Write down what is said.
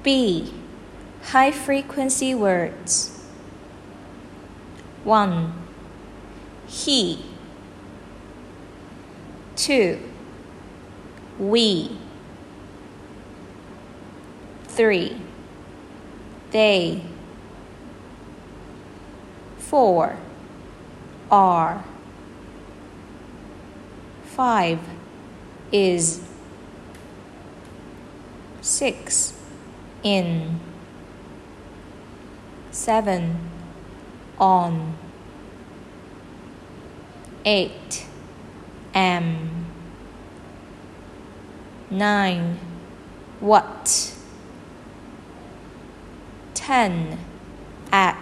B. High frequency words. 1. He. 2. We. 3. They. 4. Are. 5. Is. 6. In. 7. On. 8. Am. 9. What. 10. At.